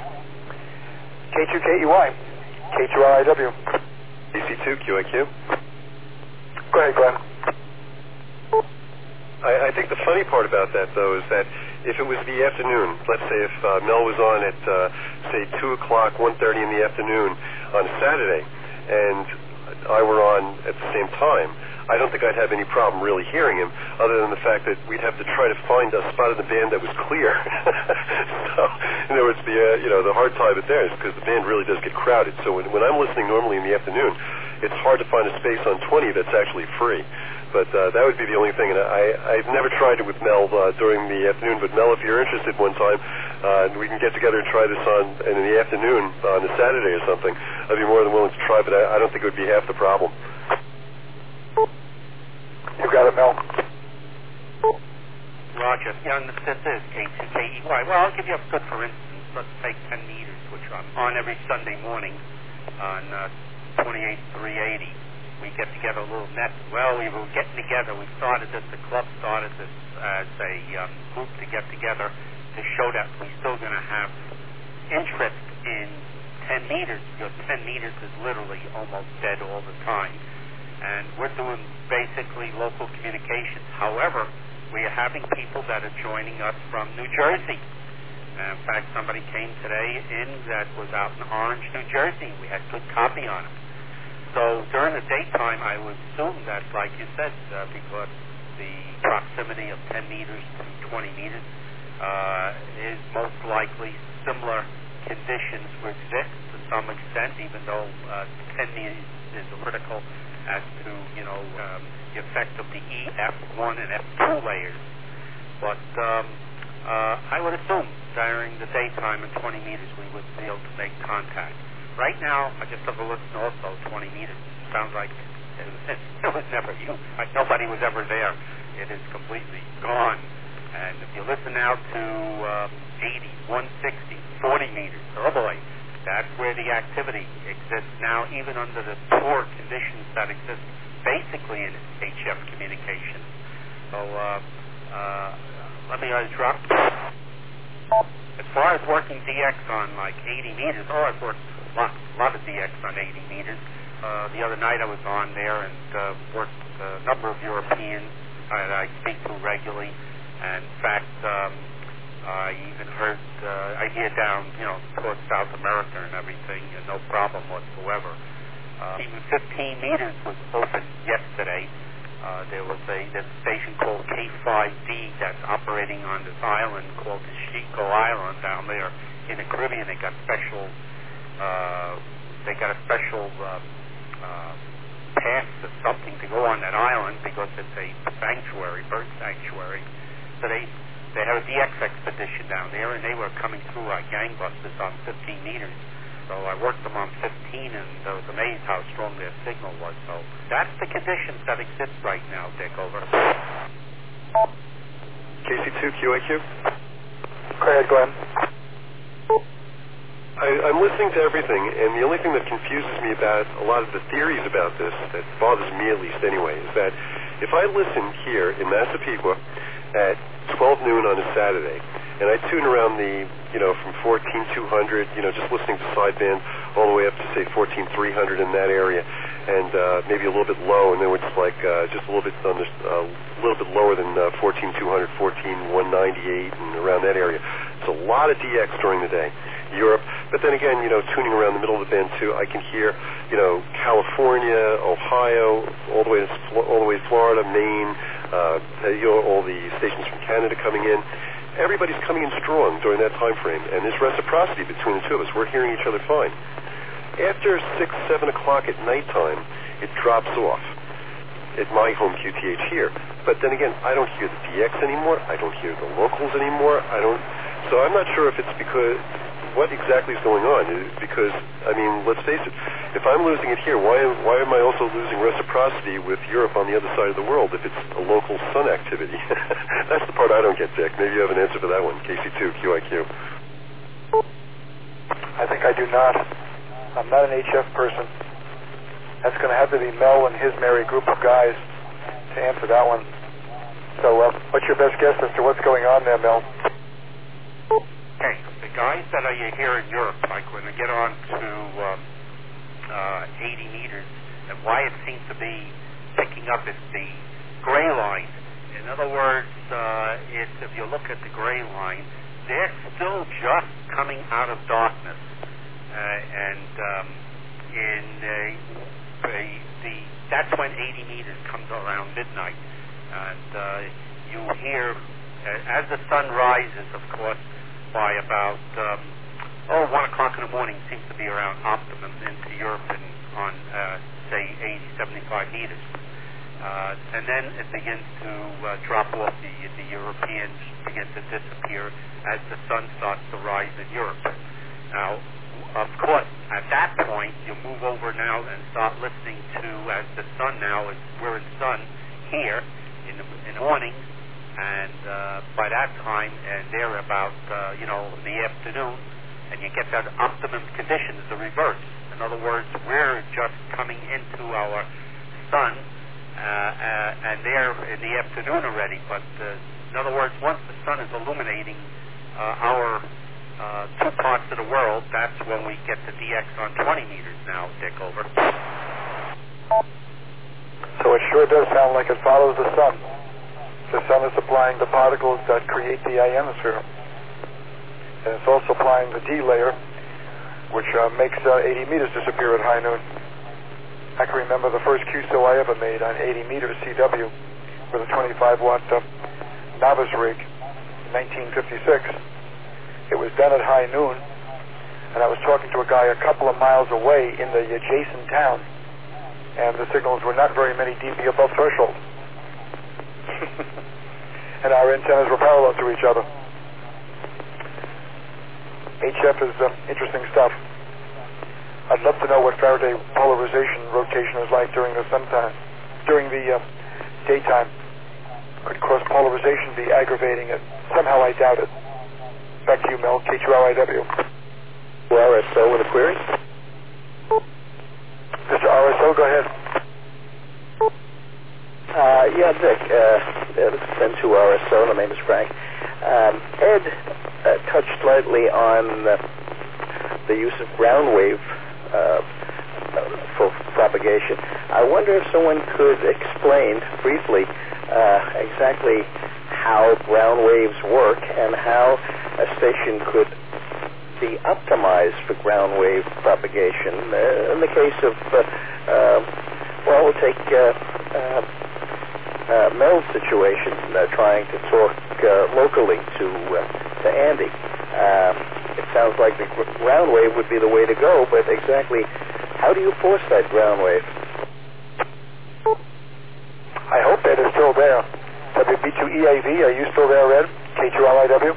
[SPEAKER 2] K two K E Y, K two R I W.
[SPEAKER 6] K C two Q I Q.
[SPEAKER 2] Go ahead, Glenn.
[SPEAKER 6] I, I think the funny part about that, though, is that if it was the afternoon, let's say if uh, Mel was on at, uh, say, two o'clock, one thirty in the afternoon on a Saturday, and I were on at the same time, I don't think I'd have any problem really hearing him, other than the fact that we'd have to try to find a spot in the band that was clear. So, in other words, the uh, you know the hard time with there is because the band really does get crowded. So when, when I'm listening normally in the afternoon, it's hard to find a space on twenty that's actually free. But uh, that would be the only thing. And I, I've never tried it with Mel uh, during the afternoon. But Mel, if you're interested one time, uh, we can get together and try this on in the afternoon on a Saturday or something. I'd be more than willing to try, but I, I don't think it would be half the problem.
[SPEAKER 2] You got it, Mel.
[SPEAKER 1] Roger. Yeah, and this is K two K E Y. Well, I'll give you a good for instance. Let's take ten meters, which I'm on every Sunday morning on uh, twenty-eight three eighty. We get together a little net. Well, we were getting together. We started this, the club started this as a um, group to get together to show that we're still going to have interest in ten meters, because ten meters is literally almost dead all the time. And we're doing basically local communications. However, we are having people that are joining us from New Jersey. Uh, in fact, somebody came today in that was out in Orange, New Jersey. We had good copy on it. So during the daytime, I would assume that, like you said, uh, because the proximity of ten meters to twenty meters uh, is most likely similar conditions will exist to some extent, even though uh, ten meters is critical as to, you know, um, the effect of the E F one and F two layers. But um, uh, I would assume during the daytime at twenty meters we would be able to make contact. Right now, I just took a listen also, twenty meters. Sounds like it was, it was never you. Like nobody was ever there. It is completely gone. And if you listen now to um, eighty, one sixty, forty meters, oh boy, that's where the activity exists now, even under the poor conditions that exist basically in H F communications. So uh, uh, let me uh, drop. As far as working D X on like eighty meters, oh, I've worked a lot, a lot of D X on eighty meters. Uh, the other night I was on there and uh, worked a number of Europeans that I speak to regularly. And in fact, um, I even heard, uh, I hear down, you know, towards South America and everything, and no problem whatsoever. Uh, even fifteen meters was open yesterday. Uh, there was a, there's a station called K five D that's operating on this island called the Chico Island down there in the Caribbean. They got special, uh, they got a special uh, uh, pass or something to go on that island because it's a sanctuary, bird sanctuary. So they they had a D X expedition down there, and they were coming through like gangbusters on fifteen meters. So I worked them on fifteen, and I was amazed how strong their signal was. So that's the conditions that exist right now, Dick. Over.
[SPEAKER 6] K C two Q I Q.
[SPEAKER 2] Go ahead, Glenn.
[SPEAKER 6] I, I'm listening to everything, and the only thing that confuses me about a lot of the theories about this, that bothers me at least anyway, is that if I listen here in Massapequa at twelve noon on a Saturday, and I tune around the, you know, from fourteen two hundred, you know, just listening to sideband all the way up to, say, fourteen three hundred in that area, and uh, maybe a little bit low, and then it's like uh, just a little bit under, uh, a little bit lower than uh, fourteen two hundred, fourteen one ninety-eight, and around that area. It's a lot of D X during the day. Europe, but then again, you know, tuning around the middle of the band too, I can hear, you know, California, Ohio, all the way to all the way to Florida, Maine, uh, you know, all the stations from Canada coming in. Everybody's coming in strong during that time frame, and there's reciprocity between the two of us. We're hearing each other fine. After six, seven o'clock at nighttime, it drops off at my home Q T H here. But then again, I don't hear the D X anymore. I don't hear the locals anymore. I don't. So I'm not sure if it's because. What exactly is going on? Because, I mean, let's face it, if I'm losing it here, why why am I also losing reciprocity with Europe on the other side of the world if it's a local sun activity? That's the part I don't get, Dick. Maybe you have an answer for that one. K C two Q I Q.
[SPEAKER 2] I think I do not. I'm not an H F person. That's going to have to be Mel and his merry group of guys to answer that one. So uh, what's your best guess as to what's going on there, Mel?
[SPEAKER 1] Okay, the guys that are here in Europe, like when they get on to um, uh, eighty meters, and why it seems to be picking up is the gray line. In other words, uh, it's, if you look at the gray line, they're still just coming out of darkness. Uh, and um, in uh, the, the that's when eighty meters comes around midnight. And uh, you hear, uh, as the sun rises, of course, by about, um, oh, one o'clock in the morning seems to be around optimum into Europe and on, uh, say, eighty, seventy-five meters. Uh, and then it begins to uh, drop off. The, the Europeans begin to disappear as the sun starts to rise in Europe. Now, of course, at that point, you move over now and start listening to, as the sun now, is, we're in sun here in the, in the morning, and uh, by that time, and they're about, uh, you know, in the afternoon, and you get that optimum conditions, the reverse. In other words, we're just coming into our sun, uh, uh, and they're in the afternoon already. But uh, in other words, once the sun is illuminating uh, our uh, two parts of the world, that's when we get the D X on twenty meters now, Dick, over.
[SPEAKER 2] So it sure does sound like it follows the sun. The sun is supplying the particles that create the ionosphere. And it's also supplying the D layer, which uh, makes uh, eighty meters disappear at high noon. I can remember the first Q S O I ever made on eighty meters C W with a twenty-five watt uh, novice rig in nineteen fifty-six. It was done at high noon, and I was talking to a guy a couple of miles away in the adjacent town, and the signals were not very many dB above threshold. And our antennas were parallel to each other. H F is uh, interesting stuff. I'd love to know what Faraday polarization rotation is like during the sometime, during the uh, daytime. Could cross polarization be aggravating it? Somehow I doubt it. Back to you, Mel, K two L I W.
[SPEAKER 7] R S O with a query?
[SPEAKER 2] Mister R S O, go ahead.
[SPEAKER 7] Uh, yeah, Dick, uh, this is N two R S O, my name is Frank. Um, Ed uh, touched lightly on uh, the use of ground wave uh, for propagation. I wonder if someone could explain briefly uh, exactly how ground waves work and how a station could be optimized for ground wave propagation. Uh, in the case of, uh, uh, well, we'll take uh, uh, uh, Mel's situation, uh, trying to talk uh, locally to uh, to Andy. Um, it sounds like the ground wave would be the way to go, but exactly how do you force that ground wave?
[SPEAKER 2] I hope Ed is still there. W B two E A V, are you still there, Ed? K two L I W?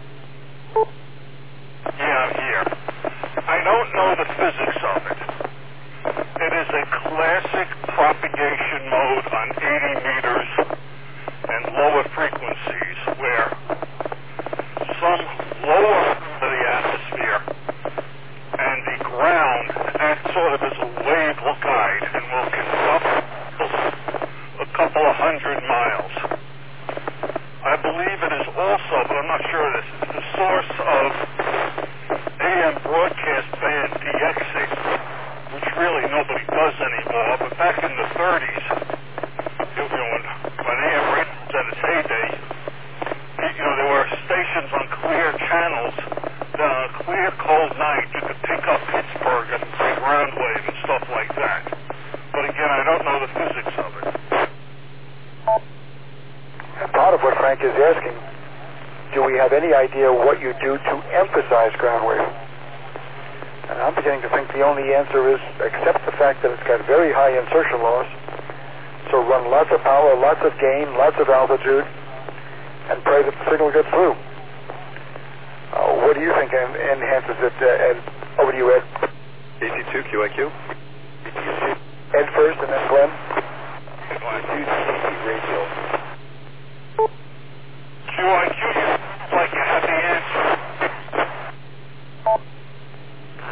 [SPEAKER 5] Yeah, I'm here. I don't know the physics of it. It is a classic propagation mode on eighty meters and lower frequencies where some lower to the atmosphere and the ground acts sort of as a wave guide and will conduct a couple of hundred miles. I believe it is also, but I'm not sure of this, it's the source of A M broadcast band D X ing, which really nobody does anymore, but back in the thirties, you know, when, when A M radio was at its heyday, you know, there were stations on clear channels that on a clear, cold night you could pick up Pittsburgh and big ground wave and stuff like that. But again, I don't know the physics of it.
[SPEAKER 2] And part of what Frank is asking, do we have any idea what you do to emphasize ground wave? And I'm beginning to think the only answer is accept the fact that it's got very high insertion loss, so run lots of power, lots of gain, lots of altitude, and pray that the signal gets through. Uh, what do you think en- enhances it, uh, Ed? Over to you, Ed.
[SPEAKER 6] A C two Q I Q.
[SPEAKER 2] Ed first and then Glenn.
[SPEAKER 7] Radio.
[SPEAKER 5] Q I Q, like you have the answer.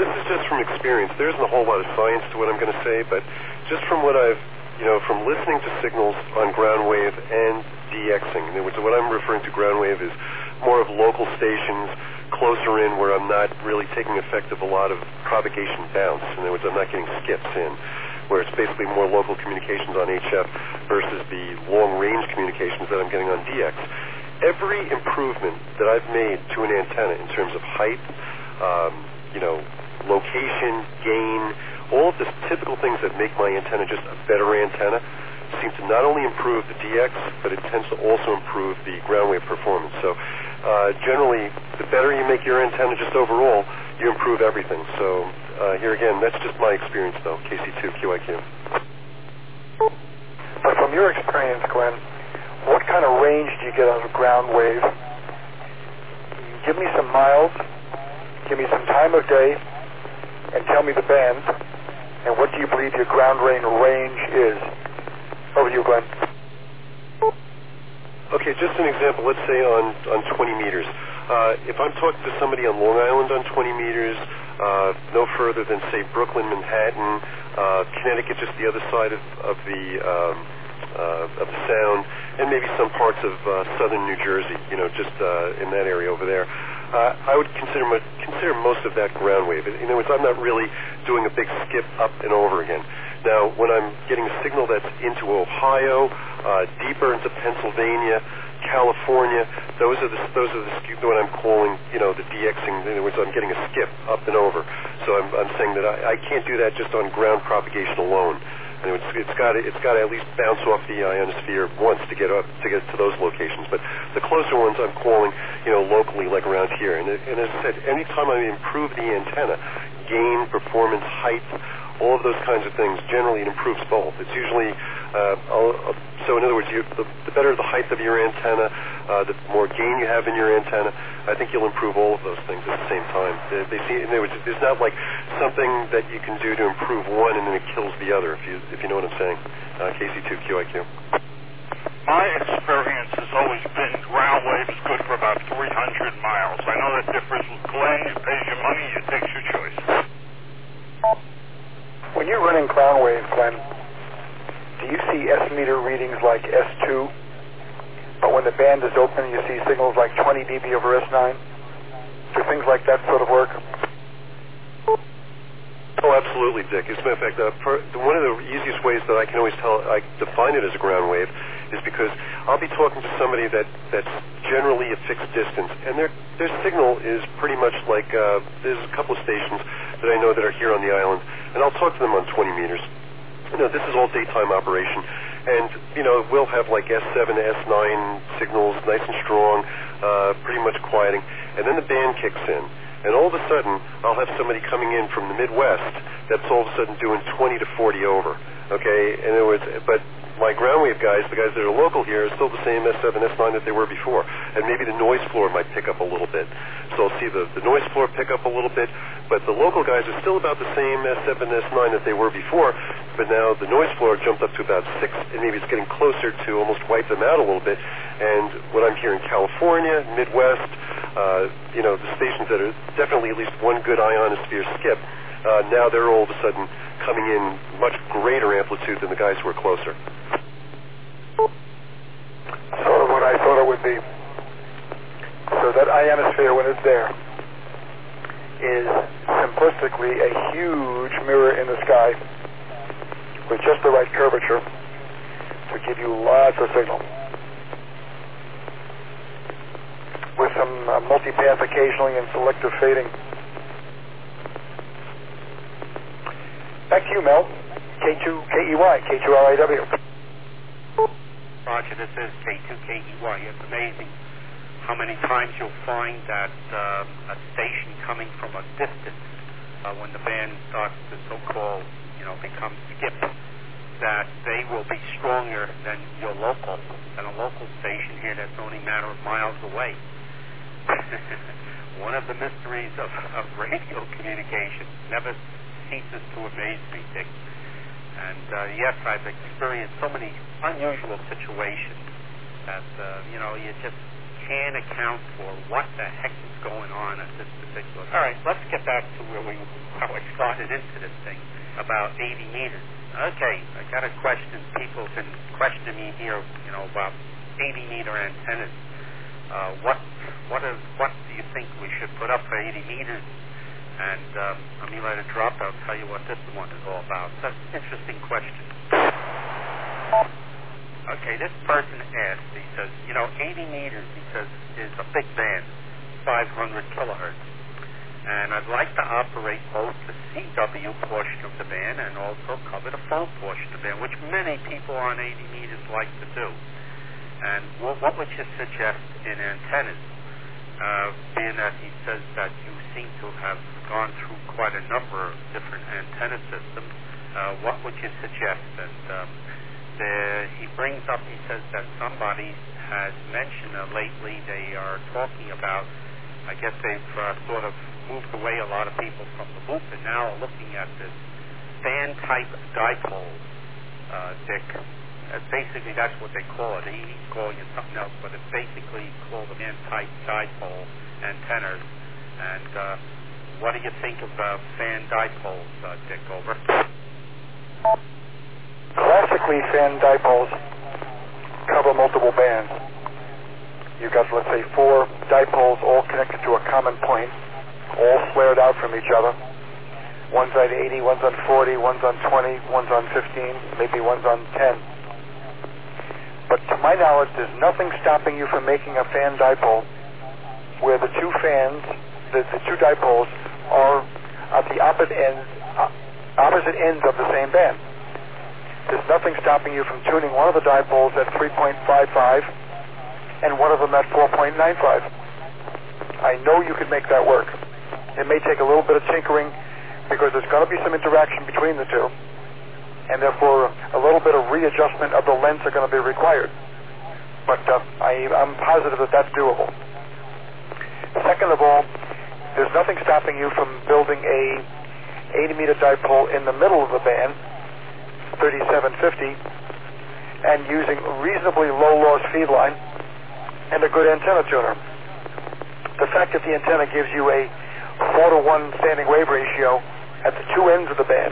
[SPEAKER 6] this is just from experience. There isn't a whole lot of science to what I'm going to say, but just from what I've, you know, from listening to signals on ground wave and DXing. In other words, what I'm referring to ground wave is more of local stations closer in where I'm not really taking effect of a lot of propagation bounce. In other words, I'm not getting skips in, where it's basically more local communications on H F versus the long-range communications that I'm getting on D X. Every improvement that I've made to an antenna in terms of height, um, you know, location, gain, all of the typical things that make my antenna just a better antenna seem to not only improve the D X, but it tends to also improve the ground wave performance. So uh, generally, the better you make your antenna just overall, you improve everything. So uh, here again, that's just my experience though, K C two Q I Q.
[SPEAKER 2] But from your experience, Glenn, what kind of range do you get on a ground wave? Give me some miles, give me some time of day, and tell me the band, and what do you believe your ground range range is? Over to you, Glenn.
[SPEAKER 6] Okay, just an example. Let's say on, on twenty meters. Uh, if I'm talking to somebody on Long Island on twenty meters, uh, no further than, say, Brooklyn, Manhattan, uh, Connecticut, just the other side of, of the um, uh, of the Sound, and maybe some parts of uh, southern New Jersey, you know, just uh, in that area over there, uh, I would consider mo- consider most of that ground wave. In other words, I'm not really doing a big skip up and over again. Now, when I'm getting a signal that's into Ohio, uh, deeper into Pennsylvania, California, those are the those are the what I'm calling, you know, the DXing. In other words, I'm getting a skip up and over. So I'm, I'm saying that I, I can't do that just on ground propagation alone. And it's, it's got to, it's got to at least bounce off the ionosphere once to get up to get to those locations. But the closer ones I'm calling, you know, locally, like around here. And, and as I said, anytime I improve the antenna, gain, performance, height, all of those kinds of things, generally it improves both. It's usually, uh, I'll, I'll, so in other words, you, the, the better the height of your antenna, uh, the more gain you have in your antenna, I think you'll improve all of those things at the same time. They, they see, in other words, there's not like something that you can do to improve one and then it kills the other, if you if you know what I'm saying. Uh, K C two Q I Q.
[SPEAKER 5] My experience has always been ground wave is good for about three hundred miles. I know that differs with Glenn. You pay your money, you take your choice.
[SPEAKER 2] When you're running ground wave, Glenn, do you see S meter readings like S two, but when the band is open you see signals like twenty D B over S nine? Do things like that sort of work?
[SPEAKER 6] Oh, absolutely, Dick. As a matter of fact, uh, per, one of the easiest ways that I can always tell, I define it as a ground wave, is because I'll be talking to somebody that, that's generally a fixed distance, and their their signal is pretty much like, uh, there's a couple of stations that I know that are here on the island, and I'll talk to them on twenty meters. You know, this is all daytime operation, and, you know, we'll have like S seven, S nine signals, nice and strong, uh, pretty much quieting, and then the band kicks in. And all of a sudden, I'll have somebody coming in from the Midwest that's all of a sudden doing twenty to forty over, okay? In other words, but my ground wave guys, the guys that are local here, are still the same S seven, S nine that they were before. And maybe the noise floor might pick up a little bit. So I'll see the, the noise floor pick up a little bit, but the local guys are still about the same S seven, S nine that they were before, but now the noise floor jumped up to about six, and maybe it's getting closer to almost wipe them out a little bit. And what I'm hearing, California, Midwest, uh, you know, the stations that are definitely at least one good ionosphere skip, uh, now they're all of a sudden coming in much greater amplitude than the guys who are closer.
[SPEAKER 2] Sort of what I thought it would be. So that ionosphere, when it's there, is simplistically a huge mirror in the sky with just the right curvature to give you lots of signal. With some uh, multipath occasionally and selective fading. Back to you, Mel. K two K E Y, K two R I W.
[SPEAKER 1] Roger, this is K two K E Y. It's amazing how many times you'll find that uh, a station coming from a distance, uh, when the band starts to so-called, you know, become skip, that they will be stronger than your local, than a local station here that's only a matter of miles away. One of the mysteries of, of radio communication never ceases to amaze me, Dick. And uh, yes, I've experienced so many unusual situations that, uh, you know, you just can't account for what the heck is going on at this particular. All right, let's get back to where we how I started into this thing about eighty meters. Okay, I got a question. People have been questioning me here, you know, about eighty meter antennas. Uh, what what is what do you think we should put up for eighty meters? And um, let me let it drop. I'll tell you what this one is all about. That's an interesting question. Okay, this person asked, he says, you know, eighty meters, he says, is a big band, five hundred kilohertz. And I'd like to operate both the C W portion of the band and also cover the phone portion of the band, which many people on eighty meters like to do. And what, what would you suggest in antennas? Uh, being that he says that you seem to have gone through quite a number of different antenna systems, uh, what would you suggest? And um, the, he brings up, he says that somebody has mentioned uh, lately they are talking about, I guess they've uh, sort of moved away a lot of people from the loop and now are looking at this fan-type dipole, uh, Dick. Uh, basically, that's what they call it. He, he's calling it something else, but it's basically called a fan-type dipole antennas. And uh, what do you think of uh, fan dipoles, uh, Dick? Over.
[SPEAKER 2] Classically, fan dipoles cover multiple bands. You've got, let's say, four dipoles all connected to a common point, all flared out from each other. One's on eighty, one's on forty, one's on twenty, one's on fifteen, maybe one's on ten. But to my knowledge, there's nothing stopping you from making a fan dipole where the two fans, the, the two dipoles, are at the opposite ends, uh, opposite ends of the same band. There's nothing stopping you from tuning one of the dipoles at three point five five and one of them at four point nine five. I know you could make that work. It may take a little bit of tinkering because there's going to be some interaction between the two, and therefore a little bit of readjustment of the lens are going to be required. But uh, I, I'm positive that that's doable. Second of all, there's nothing stopping you from building a eighty meter dipole in the middle of the band, thirty-seven fifty, and using reasonably low loss feed line and a good antenna tuner. The fact that the antenna gives you a four to one standing wave ratio at the two ends of the band,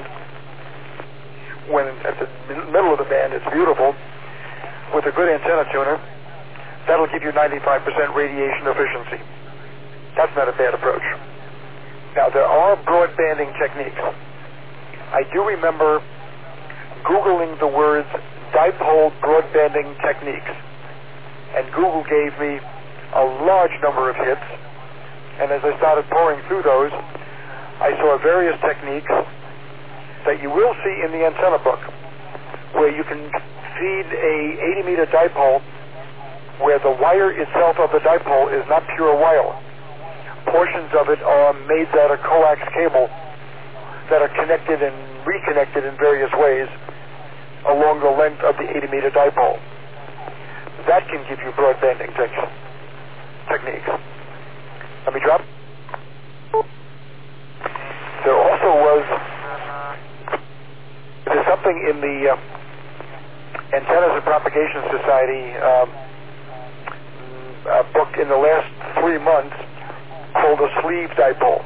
[SPEAKER 2] when at the middle of the band it's beautiful, with a good antenna tuner, that'll give you ninety-five percent radiation efficiency. That's not a bad approach. Now, there are broadbanding techniques. I do remember Googling the words dipole broadbanding techniques, and Google gave me a large number of hits, and as I started pouring through those, I saw various techniques that you will see in the antenna book, where you can feed a eighty meter dipole where the wire itself of the dipole is not pure wire. Portions of it are made out of coax cable that are connected and reconnected in various ways along the length of the eighty meter dipole. That can give you broadbanding te- techniques. Let me drop. There also was, there's something in the uh, Antennas and Propagation Society um, uh, book in the last three months called a sleeve dipole.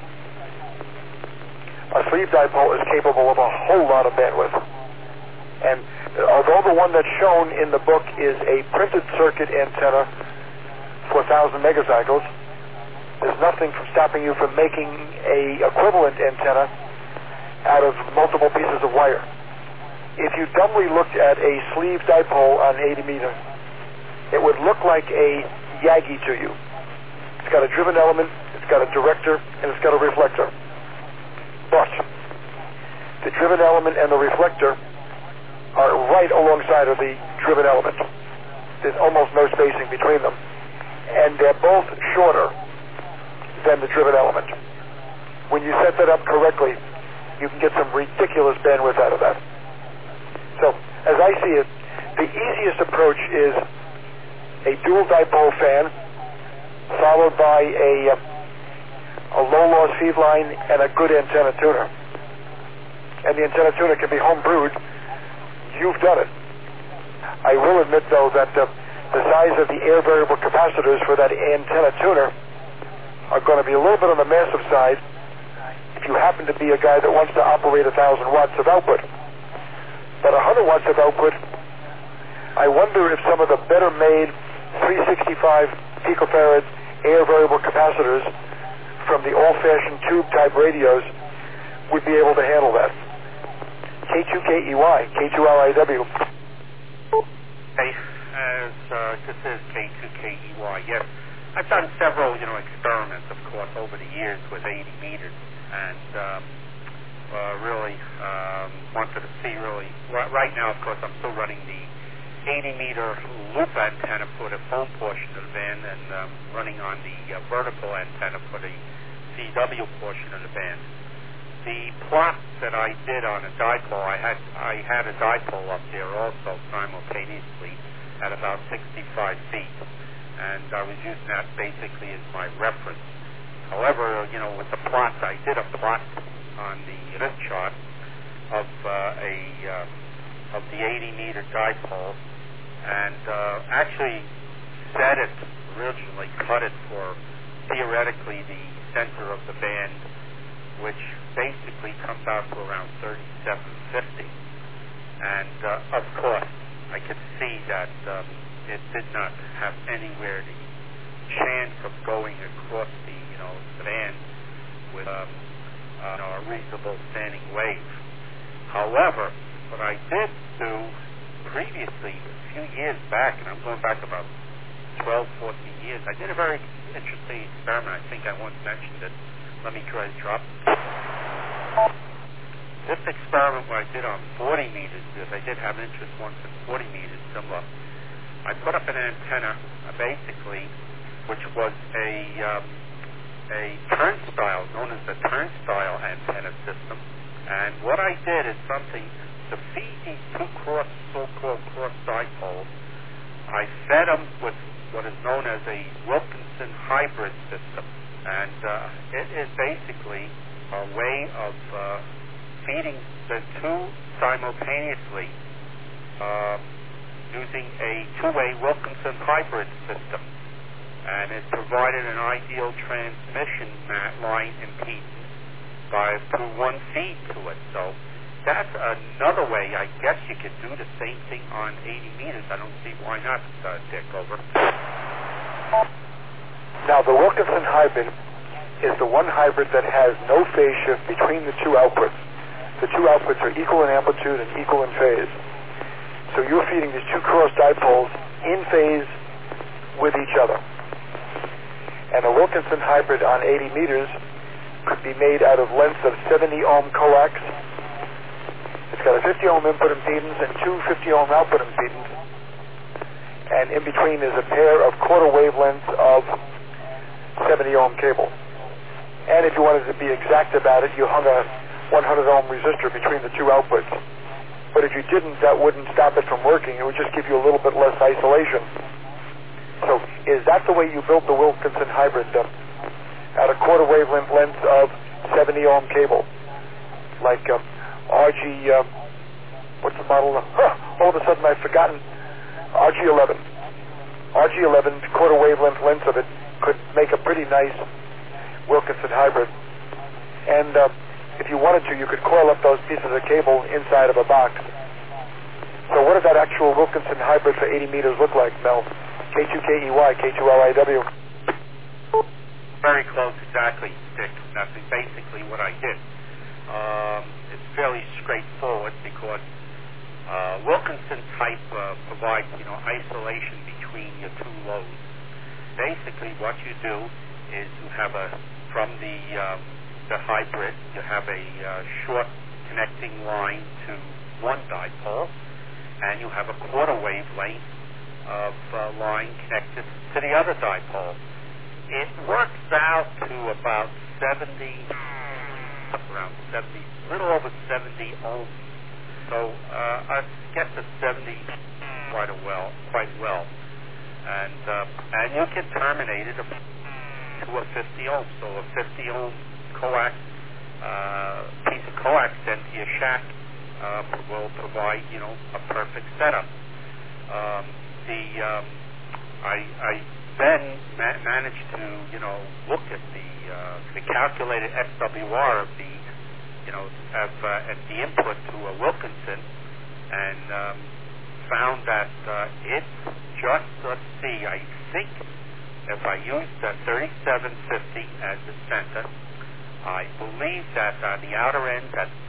[SPEAKER 2] A sleeve dipole is capable of a whole lot of bandwidth. And although the one that's shown in the book is a printed circuit antenna for one thousand megacycles, there's nothing from stopping you from making a equivalent antenna out of multiple pieces of wire. If you dumbly looked at a sleeve dipole on eighty meter, it would look like a Yagi to you. It's got a driven element, it's got a director, and it's got a reflector. But the driven element and the reflector are right alongside of the driven element. There's almost no spacing between them. And they're both shorter than the driven element. When you set that up correctly, you can get some ridiculous bandwidth out of that. So, as I see it, the easiest approach is a dual dipole fan followed by a, a low-loss feed line and a good antenna tuner. And the antenna tuner can be home brewed. You've done it. I will admit, though, that uh, the size of the air variable capacitors for that antenna tuner are going to be a little bit on the massive side if you happen to be a guy that wants to operate one thousand watts of output. But one hundred watts of output, I wonder if some of the better made three sixty-five picofarad air variable capacitors from the old-fashioned tube type radios would be able to handle that. K two K E Y, K two L I W.
[SPEAKER 1] Hey, as uh, this is K two K E Y, yes. I've done several, you know, experiments, of course, over the years with eighty meters, and um, uh, really um, wanted to see really. Right, right now, of course, I'm still running the eighty meter loop antenna for the phone portion of the band, and um, running on the uh, vertical antenna for the C W portion of the band. The plot that I did on a dipole, I had I had a dipole up there also simultaneously at about sixty-five feet, and I was using that basically as my reference. However, you know, with the plots, I did a plot on the this chart of uh, a uh, of the eighty meter dipole, and uh, actually set it originally, cut it for theoretically the center of the band, which basically comes out to around thirty-seven fifty. And uh, of course, I could see that um, it did not have anywhere the chance of going across the, you know, the band with um, uh, you know, a reasonable standing wave. However, what I did do previously, a few years back, and I'm going back about twelve, fourteen years, I did a very interesting experiment. I think I once mentioned it. Let me try to drop. This experiment what I did on forty meters, because I did have interest once in forty meters, similar. I put up an antenna, uh, basically, which was a um, a turnstile, known as the turnstile antenna system. And what I did is something to feed these two cross, so-called cross dipoles. I fed them with what is known as a Wilkinson hybrid system. And uh, it is basically a way of uh, feeding the two simultaneously uh, using a two-way Wilkinson hybrid system. And it provided an ideal transmission line impedance by through one feed to it. So that's another way. I guess you could do the same thing on eighty meters. I don't see why not, uh, Dick. Over.
[SPEAKER 2] Now, the Wilkinson hybrid is the one hybrid that has no phase shift between the two outputs. The two outputs are equal in amplitude and equal in phase. So you're feeding these two cross dipoles in phase with each other. And a Wilkinson hybrid on eighty meters could be made out of lengths of seventy ohm coax. It's got a fifty ohm input impedance and two fifty ohm output impedance. And in between is a pair of quarter wavelengths of seventy ohm cable. And if you wanted to be exact about it, you hung a one hundred ohm resistor between the two outputs. But if you didn't, that wouldn't stop it from working. It would just give you a little bit less isolation. So is that the way you built the Wilkinson hybrid, uh, at a quarter wavelength length of seventy ohm cable? Like uh, R G, uh, what's the model? Huh, all of a sudden I've forgotten. R G eleven. R G eleven, quarter wavelength lengths of it could make a pretty nice Wilkinson hybrid. And uh, if you wanted to, you could coil up those pieces of cable inside of a box. So what did that actual Wilkinson hybrid for eighty meters look like, Mel? K two K E Y, K two L I W.
[SPEAKER 1] Very close, exactly, Dick. That's basically what I did. Um, it's fairly straightforward because uh, Wilkinson type uh, provides, you know, isolation between your two loads. Basically, what you do is you have a from the um, the hybrid, you have a uh, short connecting line to one dipole, and you have a quarter wavelength of uh, line connected to the other dipole. It works out to about seventy, around seventy, a little over seventy ohms. So uh, I get to seventy quite a well, quite well, and uh, and you can terminate it to a fifty ohm. So a fifty ohm coax uh, piece of coax sent to your shack uh, will provide, you know, a perfect setup. Um, the um, I, I then ma- managed to, you know, look at the uh, the calculated S W R of the, you know, of, uh, at the input to a Wilkinson, and um, found that uh, it's just, let's see, I think if I used the thirty-seven fifty as the center, I believe that on the outer end, that